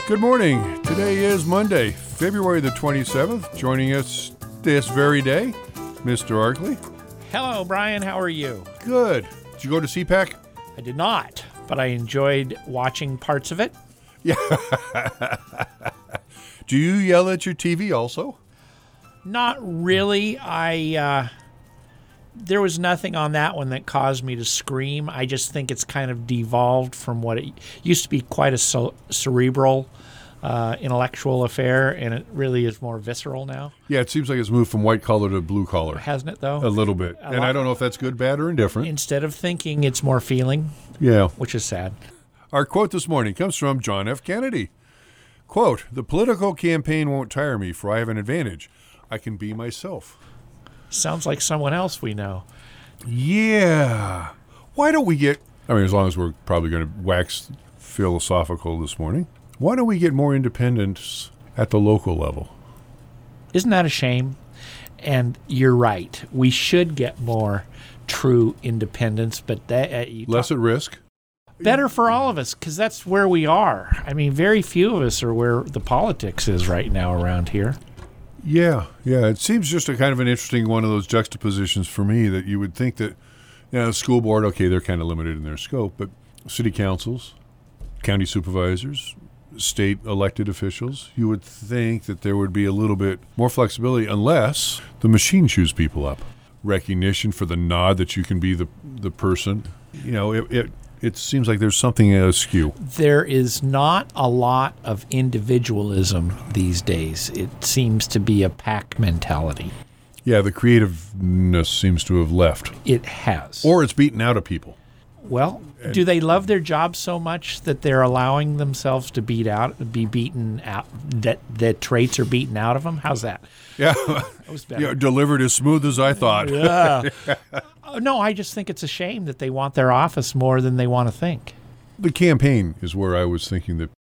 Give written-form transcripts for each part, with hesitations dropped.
Good morning. Today is Monday, February the 27th. Joining us this very day, Mr. Arkley. Hello, Brian. How are you? Good. Did you go to CPAC? I did not, but I enjoyed watching parts of it. Yeah. Do you yell at your TV also? Not really. There was nothing on that one that caused me to scream. I just think it's kind of devolved from what it used to be, quite a cerebral, intellectual affair, and it really is more visceral now. Yeah, it seems like it's moved from white collar to blue collar. Hasn't it, though? A little bit. And I don't know if that's good, bad, or indifferent. Instead of thinking, it's more feeling. Yeah. Which is sad. Our quote this morning comes from John F. Kennedy. Quote, "The political campaign won't tire me, for I have an advantage. I can be myself." Sounds like someone else we know. Yeah. Why don't we get, as long as we're probably going to wax philosophical this morning, why don't we get more independence at the local level? Isn't that a shame? And you're right. We should get more true independence, but less at risk. Better for all of us, because that's where we are. Very few of us are where the politics is right now around here. Yeah. It seems just a kind of an interesting one of those juxtapositions for me that you would think that, the school board, okay, they're kind of limited in their scope, but city councils, county supervisors, state elected officials, you would think that there would be a little bit more flexibility unless the machine chews people up. Recognition for the nod that you can be the person. It seems like there's something askew. There is not a lot of individualism these days. It seems to be a pack mentality. Yeah, the creativeness seems to have left. It has. Or it's beaten out of people. Well, do they love their job so much that they're allowing themselves to be beaten out, that traits are beaten out of them? How's that? Yeah. That was better. Yeah, delivered as smooth as I thought. Yeah. No, I just think it's a shame that they want their office more than they want to think. The campaign is where I was thinking that,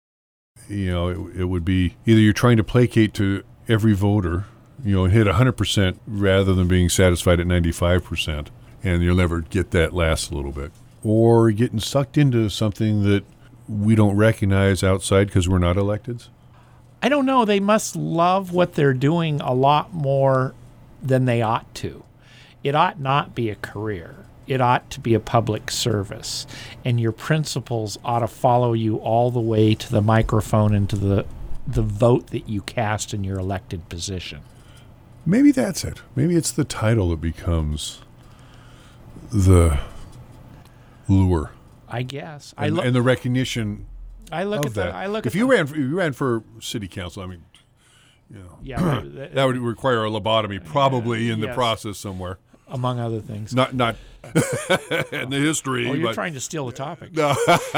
it would be either you're trying to placate to every voter, and hit 100% rather than being satisfied at 95%, and you'll never get that last little bit. Or getting sucked into something that we don't recognize outside because we're not electeds. I don't know. They must love what they're doing a lot more than they ought to. It ought not be a career. It ought to be a public service. And your principles ought to follow you all the way to the microphone and to the vote that you cast in your elected position. Maybe that's it. Maybe it's the title that becomes the lure. I guess. And the recognition of that. If you ran for city council, that would require a lobotomy probably in the process somewhere. Among other things. Not in the history. Oh, you're trying to steal the topic. No.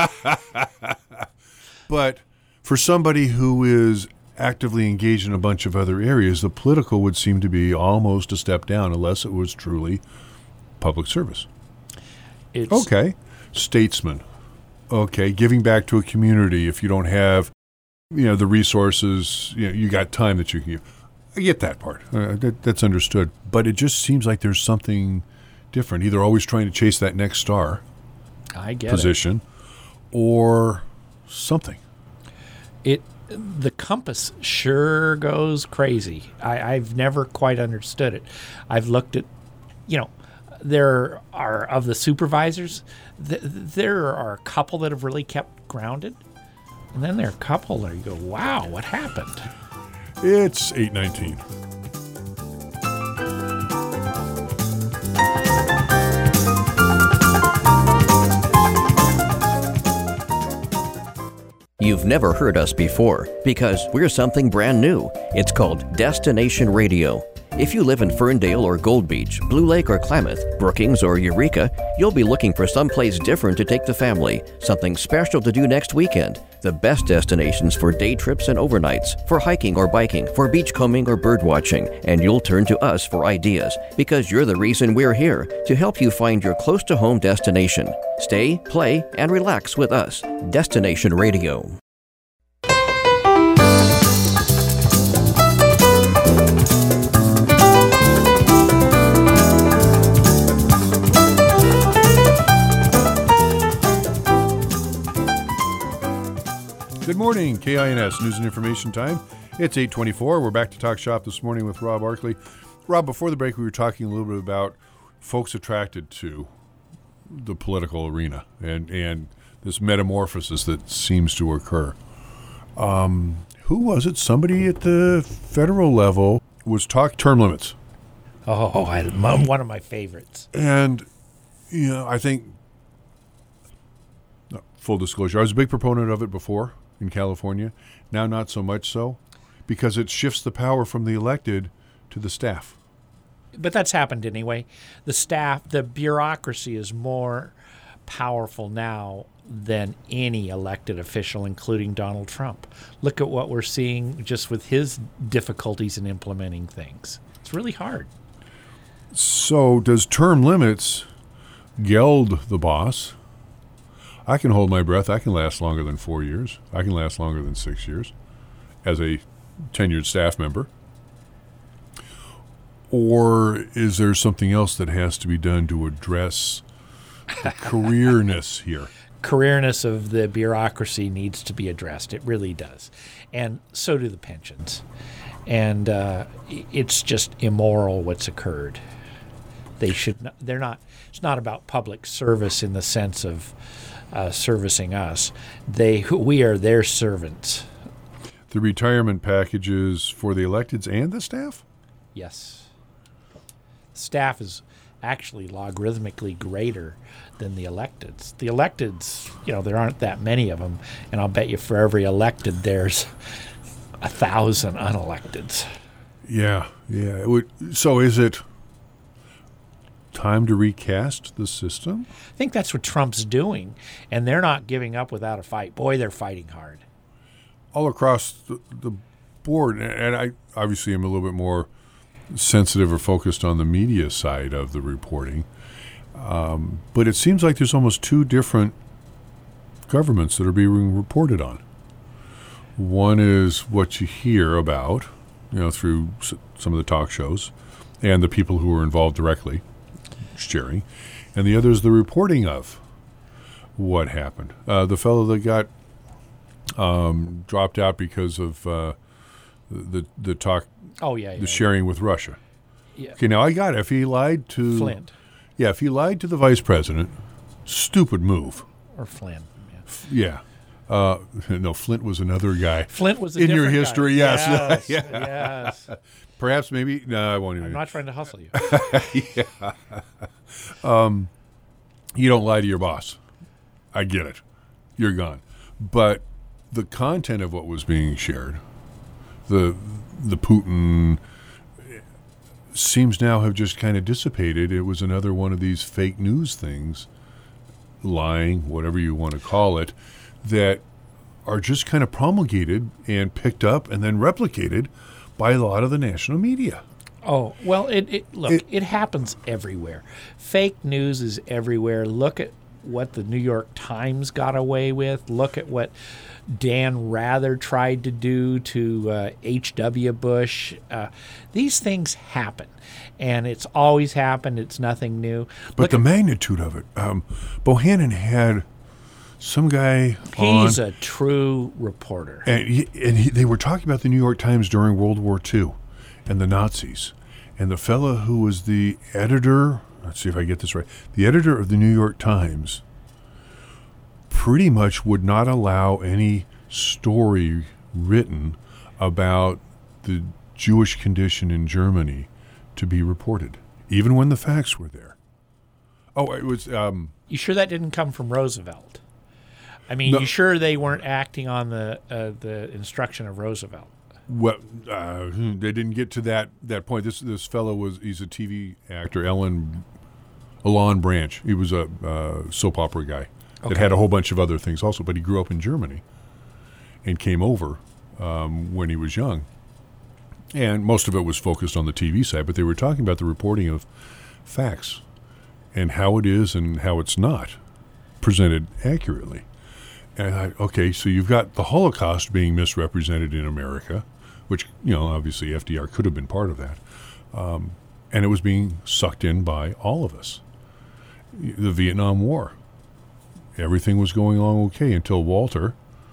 But for somebody who is actively engaged in a bunch of other areas, the political would seem to be almost a step down unless it was truly public service. Okay. Statesman. Okay. Giving back to a community. If you don't have, the resources, you got time that you can give. I get that part. That's understood. But it just seems like there's something different. Either always trying to chase that next star position or something. The compass sure goes crazy. I've never quite understood it. I've looked at, there are, of the supervisors, there are a couple that have really kept grounded. And then there are a couple that you go, wow, what happened? It's 8:19. You've never heard us before because we're something brand new. It's called Destination Radio. If you live in Ferndale or Gold Beach, Blue Lake or Klamath, Brookings or Eureka, you'll be looking for someplace different to take the family, something special to do next weekend. The best destinations for day trips and overnights, for hiking or biking, for beachcombing or birdwatching, and you'll turn to us for ideas because you're the reason we're here, to help you find your close-to-home destination. Stay, play, and relax with us. Destination Radio. Good morning, KINS News and Information Time. It's 8:24. We're back to Talk Shop this morning with Rob Arkley. Rob, before the break, we were talking a little bit about folks attracted to the political arena and this metamorphosis that seems to occur. Who was it? Somebody at the federal level was talking term limits. Oh, one of my favorites. And, I think, full disclosure, I was a big proponent of it before in California. Now not so much so, because it shifts the power from the elected to the staff. But that's happened anyway. The staff, the bureaucracy is more powerful now than any elected official, including Donald Trump. Look at what we're seeing just with his difficulties in implementing things. It's really hard. So does term limits geld the boss? I can hold my breath. I can last longer than 4 years. I can last longer than 6 years as a tenured staff member. Or is there something else that has to be done to address the careerness here? Careerness of the bureaucracy needs to be addressed. It really does. And so do the pensions. And it's just immoral what's occurred. They're not, it's not about public service in the sense of servicing us. We are their servants. The retirement packages for the electeds and the staff? Yes. Staff is actually logarithmically greater than the electeds. The electeds, there aren't that many of them, and I'll bet you for every elected there's 1,000 unelecteds. Yeah. So is it time to recast the system? I think that's what Trump's doing, and they're not giving up without a fight. Boy, they're fighting hard. All across the board, and I obviously am a little bit more sensitive or focused on the media side of the reporting, but it seems like there's almost two different governments that are being reported on. One is what you hear about, through some of the talk shows and the people who are involved directly sharing, and the other is the reporting of what happened. The fellow that got dropped out because of the talk. Oh, yeah. The sharing with Russia. Yeah. Okay, now I got it. If he lied to Flynn. Yeah, if he lied to the vice president, stupid move. Or Flynn. Yeah. No, Flint was another guy. Flint was in your history, guy. yes. Yes. Perhaps, maybe. No, I won't even. I'm not trying to hustle you. Yeah. You don't lie to your boss. I get it. You're gone. But the content of what was being shared, the Putin seems now have just kind of dissipated. It was another one of these fake news things, lying, whatever you want to call it, that are just kind of promulgated and picked up and then replicated by a lot of the national media. Oh, well, it happens everywhere. Fake news is everywhere. Look at what the New York Times got away with. Look at what Dan Rather tried to do to H.W. Bush. These things happen, and it's always happened. It's nothing new. But the magnitude of it. Bohannon had some guy on. He's a true reporter. And they were talking about the New York Times during World War II and the Nazis. And the fellow who was the editor, let's see if I get this right, the editor of the New York Times pretty much would not allow any story written about the Jewish condition in Germany to be reported, even when the facts were there. Oh, it was... you sure that didn't come from Roosevelt? I mean, no. You sure they weren't acting on the instruction of Roosevelt? Well, they didn't get to that point. This fellow he's a TV actor, Alon Branch. He was a soap opera guy that had a whole bunch of other things also, but he grew up in Germany and came over when he was young. And most of it was focused on the TV side, but they were talking about the reporting of facts and how it is and how it's not presented accurately. And I, okay, so you've got the Holocaust being misrepresented in America, which, obviously FDR could have been part of that. And it was being sucked in by all of us. The Vietnam War. Everything was going along okay until Walter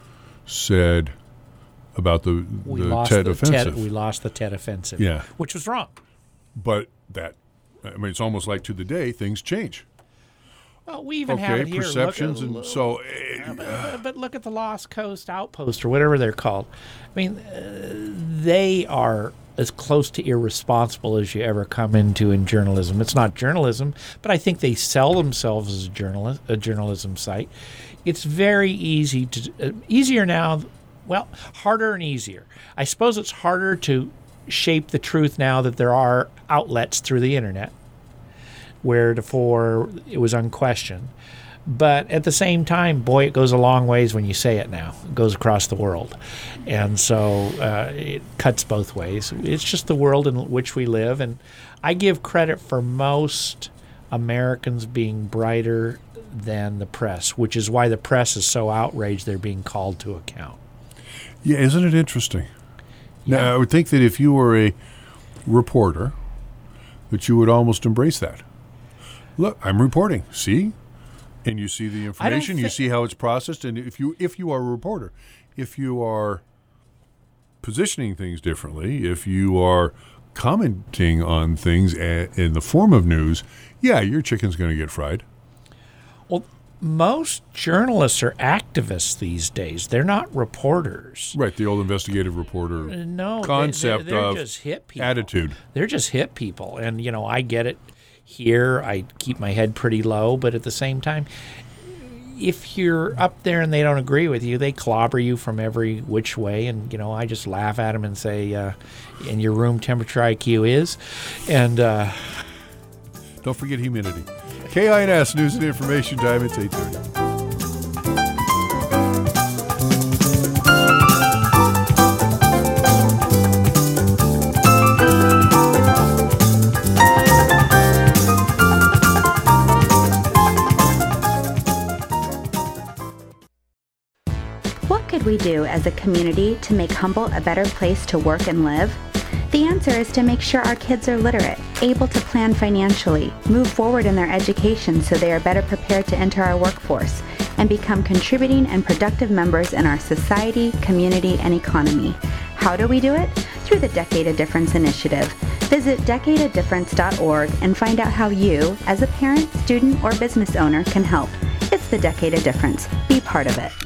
said about the Tet offensive. We lost the Tet offensive, Yeah. which was wrong. But it's almost like to the day things change. Well, we even have it here. Perceptions, and so. But look at the Lost Coast Outpost or whatever they're called. I mean, they are as close to irresponsible as you ever come into in journalism. It's not journalism, but I think they sell themselves as a journalism site. It's very easy to easier now. Well, harder and easier. I suppose it's harder to shape the truth now that there are outlets through the internet, where before it was unquestioned. But at the same time, boy, it goes a long ways when you say it now. It goes across the world. And so it cuts both ways. It's just the world in which we live. And I give credit for most Americans being brighter than the press, which is why the press is so outraged they're being called to account. Yeah, isn't it interesting? Yeah. Now, I would think that if you were a reporter, that you would almost embrace that. Look, I'm reporting. See? And you see the information, you see how it's processed, and if you are a reporter, if you are positioning things differently, if you are commenting on things in the form of news, yeah, your chicken's going to get fried. Well, most journalists are activists these days. They're not reporters. Right, the old investigative reporter concept they're of just hit people. Attitude. They're just hit people. And, I get it here. I keep my head pretty low. But at the same time, if you're up there and they don't agree with you, they clobber you from every which way. And, I just laugh at them and say, and your room temperature IQ is. And don't forget humidity. KINS News and Information Time. It's 8:30. What could we do as a community to make Humble a better place to work and live? The answer is to make sure our kids are literate, able to plan financially, move forward in their education so they are better prepared to enter our workforce, and become contributing and productive members in our society, community, and economy. How do we do it? Through the Decade of Difference initiative. Visit decadeofdifference.org and find out how you, as a parent, student, or business owner, can help. It's the Decade of Difference. Be part of it.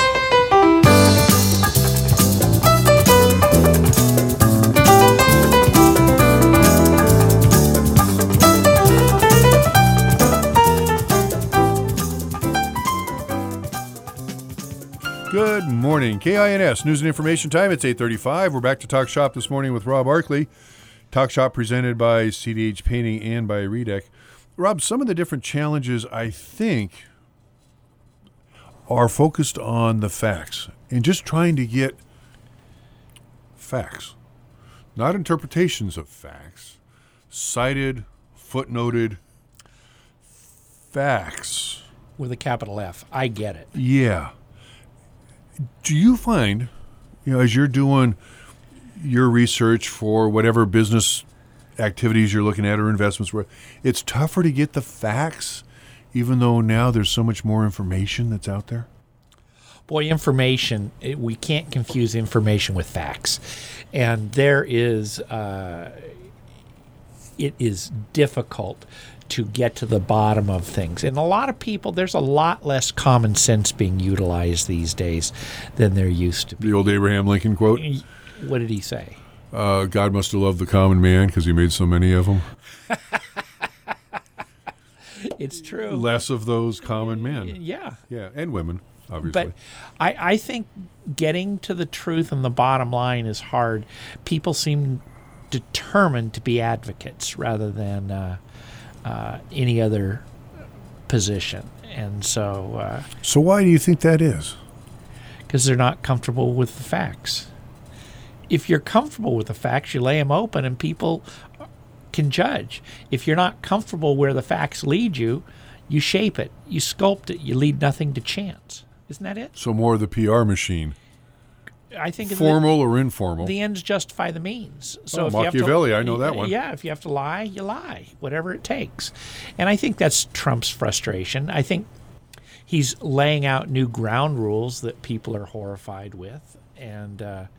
Good morning. KINS News and Information Time. It's 8:35. We're back to Talk Shop this morning with Rob Arkley. Talk Shop presented by CDH Painting and by Redec. Rob, some of the different challenges, I think, are focused on the facts and just trying to get facts, not interpretations of facts, cited, footnoted facts. With a capital F. I get it. Yeah. Do you find, as you're doing your research for whatever business activities you're looking at or investments, where it's tougher to get the facts, even though now there's so much more information that's out there? Boy, information, we can't confuse information with facts. And it is difficult to get to the bottom of things. And a lot of people, there's a lot less common sense being utilized these days than there used to be. The old Abraham Lincoln quote? What did he say? God must have loved the common man because he made so many of them. It's true. Less of those common men. Yeah. Yeah, and women, obviously. But I think getting to the truth and the bottom line is hard. People seem determined to be advocates rather than any other position. And so... so why do you think that is? Because they're not comfortable with the facts. If you're comfortable with the facts, you lay them open and people can judge. If you're not comfortable where the facts lead you, you shape it, you sculpt it, you leave nothing to chance. Isn't that it? So more of the PR machine. I think formal or informal. The ends justify the means. So if Machiavelli, you have to, I know that one. Yeah, if you have to lie, you lie, whatever it takes. And I think that's Trump's frustration. I think He's laying out new ground rules that people are horrified with. And,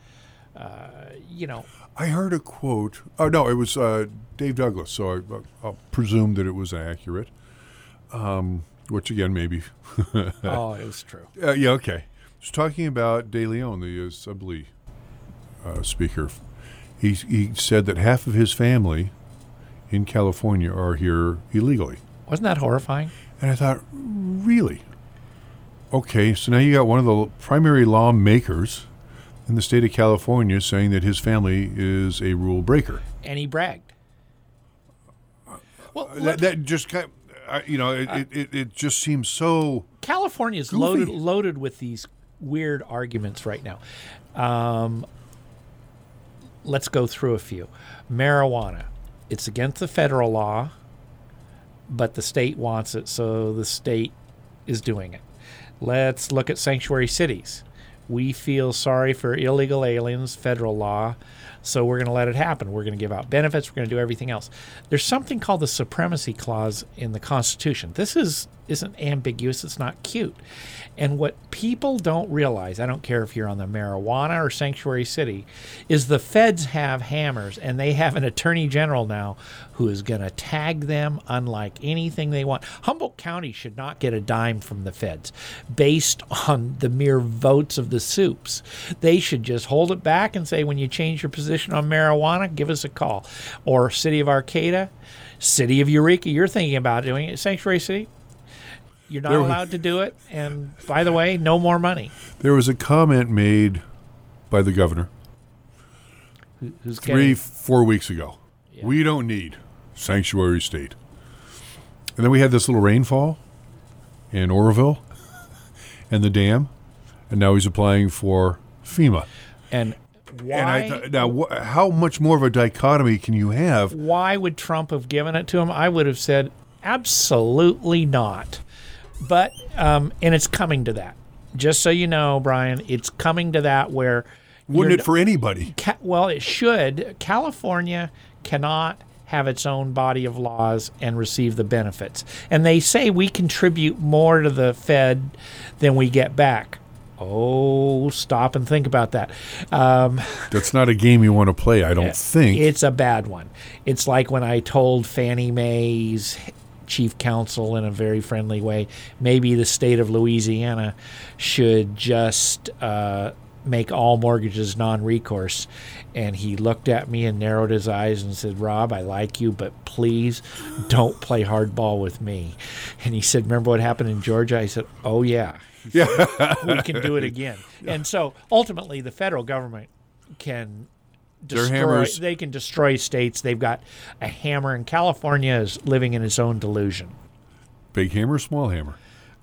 I heard a quote. Oh, no, it was Dave Douglas, so I'll presume that it was accurate, which, again, maybe. Oh, it was true. Yeah, okay. He's talking about De Leon, the Assembly speaker. He said that half of his family in California are here illegally. Wasn't that horrifying? And I thought, really? Okay, so now you got one of the primary lawmakers in the state of California saying that his family is a rule breaker. And he bragged. Well, that just kind of, it just seems so. California is loaded with these weird arguments right now. Let's go through a few. Marijuana. It's against the federal law, but the state wants it, so the state is doing it. Let's look at sanctuary cities. We feel sorry for illegal aliens, federal law, so we're going to let it happen. We're going to give out benefits. We're going to do everything else. There's something called the Supremacy Clause in the Constitution. This isn't ambiguous. It's not cute. And what people don't realize, I don't care if you're on the marijuana or sanctuary city, is the feds have hammers, and they have an attorney general now who is going to tag them unlike anything they want. Humboldt County should not get a dime from the feds based on the mere votes of the soups. They should just hold it back and say, when you change your position on marijuana, give us a call. Or City of Arcata, City of Eureka, you're thinking about doing it, sanctuary city. You're not allowed to do it. And by the way, no more money. There was a comment made by the governor Who's 4 weeks ago. Yeah. We don't need sanctuary state. And then we had this little rainfall in Oroville and the dam. And now he's applying for FEMA. And why? How much more of a dichotomy can you have? Why would Trump have given it to him? I would have said, absolutely not. But, and it's coming to that. Just so you know, Brian, it's coming to that where... Wouldn't it for anybody? Well, it should. California cannot have its own body of laws and receive the benefits. And they say we contribute more to the Fed than we get back. Oh, stop and think about that. That's not a game you want to play, I don't think. It's a bad one. It's like when I told Fannie Mae's chief counsel in a very friendly way, maybe the state of Louisiana should just make all mortgages non-recourse. And he looked at me and narrowed his eyes and said, Rob, I like you, but please don't play hardball with me. And he said, remember what happened in Georgia? I said, oh, yeah. Yeah, we can do it again. Yeah. And so ultimately the federal government can destroy states. They've got a hammer, and California is living in its own delusion. Big hammer, small hammer.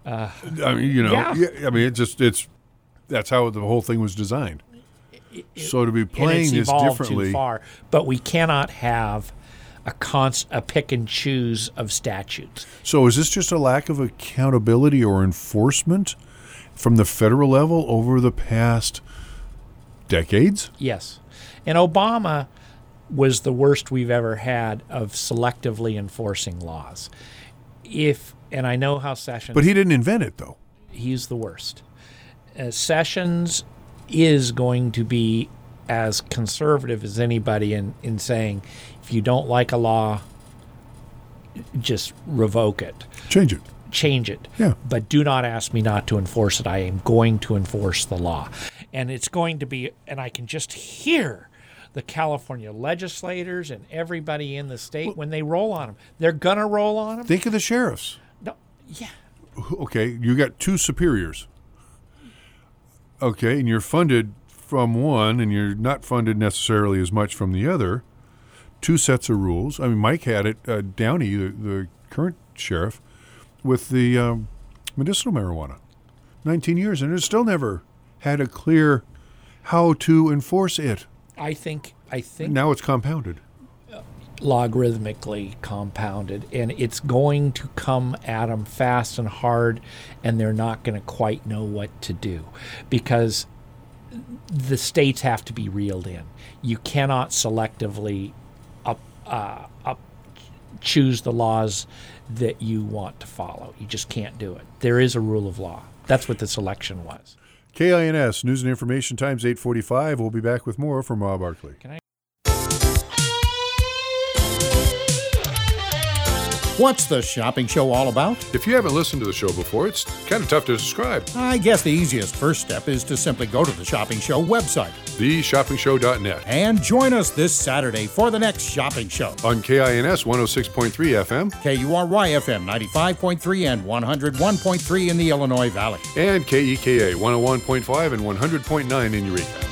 That's how the whole thing was designed. So to be playing this differently, too far, but we cannot have a pick and choose of statutes. So is this just a lack of accountability or enforcement from the federal level over the past decades? Yes. And Obama was the worst we've ever had of selectively enforcing laws. And I know how Sessions... But he didn't invent it, though. He's the worst. Sessions is going to be as conservative as anybody in saying, if you don't like a law, just revoke it. Change it. Yeah. But do not ask me not to enforce it. I am going to enforce the law. And it's going to be, and I can just hear the California legislators and everybody in the state, when they roll on them, they're going to roll on them. Think of the sheriffs. No, yeah. Okay, you got two superiors. Okay, and you're funded from one, and you're not funded necessarily as much from the other. Two sets of rules. I mean, Mike had it, Downey, the current sheriff, with the medicinal marijuana. 19 years, and it still never had a clear how to enforce it. I think now it's compounded. Logarithmically compounded, and it's going to come at them fast and hard, and they're not going to quite know what to do because the states have to be reeled in. You cannot selectively choose the laws that you want to follow. You just can't do it. There is a rule of law. That's what this election was. KINS News and Information Times 8:45. We'll be back with more from Rob Barkley. What's the shopping show all about? If you haven't listened to the show before, it's kind of tough to describe. I guess the easiest first step is to simply go to the Shopping Show website. TheShoppingShow.net. And join us this Saturday for the next Shopping Show. On KINS 106.3 FM. KURY FM 95.3 and 101.3 in the Illinois Valley. And KEKA 101.5 and 100.9 in Eureka.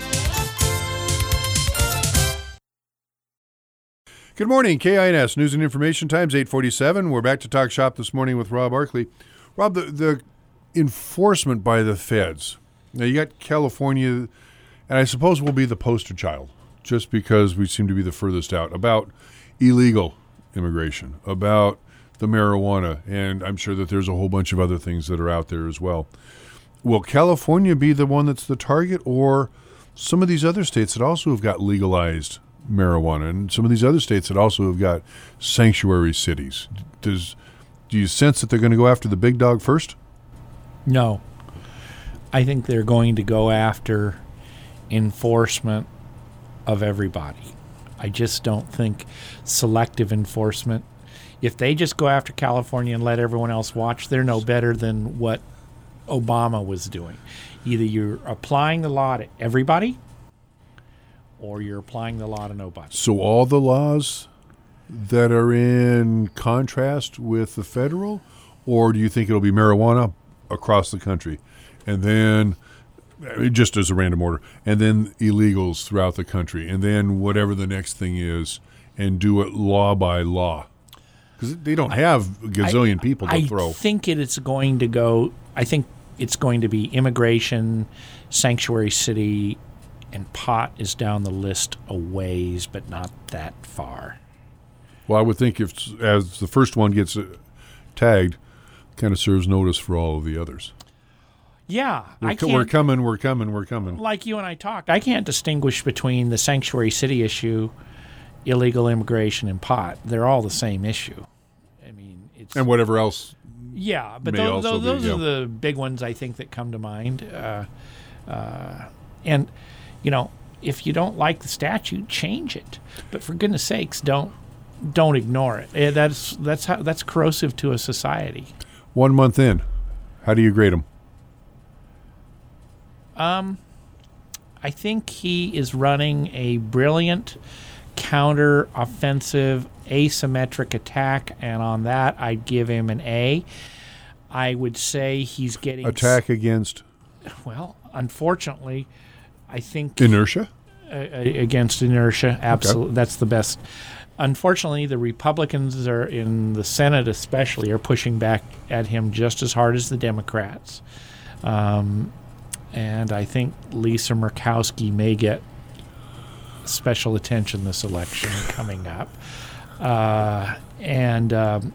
Good morning, KINS News and Information Times 8:47. We're back to talk shop this morning with Rob Barkley. Rob, the enforcement by the feds. Now you got California, and I suppose we'll be the poster child, just because we seem to be the furthest out, about illegal immigration, about the marijuana, and I'm sure that there's a whole bunch of other things that are out there as well. Will California be the one that's the target, or some of these other states that also have got legalized marijuana, and some of these other states that also have got sanctuary cities? Do you sense that they're going to go after the big dog first? No. I think they're going to go after enforcement of everybody. I just don't think selective enforcement. If they just go after California and let everyone else watch, they're no better than what Obama was doing. Either you're applying the law to everybody, or you're applying the law to nobody. So all the laws that are in contrast with the federal, or do you think it'll be marijuana across the country, and then just as a random order, and then illegals throughout the country, and then whatever the next thing is, and do it law by law? Because they don't have a gazillion people to throw. I think it's going to be immigration, sanctuary city, and pot is down the list a ways, but not that far. Well, I would think as the first one gets tagged, kind of serves notice for all of the others. Yeah. We're coming. Like you and I talked, I can't distinguish between the sanctuary city issue, illegal immigration, and pot. They're all the same issue. I mean, it's... And whatever else. Yeah, but those are the big ones I think that come to mind. And... You know, if you don't like the statute, change it. But for goodness sakes, don't ignore it. That's corrosive to a society. 1 month in, how do you grade him? I think he is running a brilliant counter-offensive asymmetric attack, and on that, I'd give him an A. I would say he's getting... Attack against? Well, unfortunately... I think inertia against inertia, absolutely. Okay. That's the best. Unfortunately, the Republicans are in the Senate, especially, are pushing back at him just as hard as the Democrats, and I think Lisa Murkowski may get special attention this election coming up, and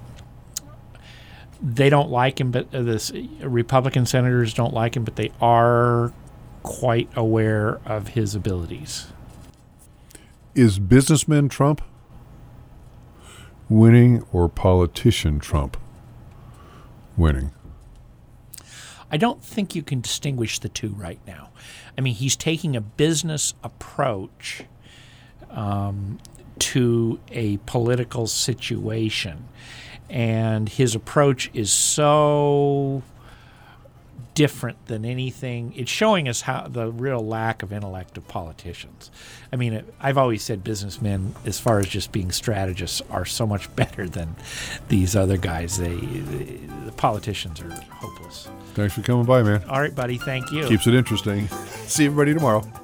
they don't like him, but the Republican senators don't like him, but they are quite aware of his abilities. Is businessman Trump winning or politician Trump winning? I don't think you can distinguish the two right now. I mean, he's taking a business approach to a political situation, and his approach is so different than anything. It's showing us how the real lack of intellect of politicians. I mean, I've always said businessmen, as far as just being strategists, are so much better than these other guys. The politicians are hopeless. Thanks for coming by, man. All right, buddy. Thank you. Keeps it interesting. See everybody tomorrow.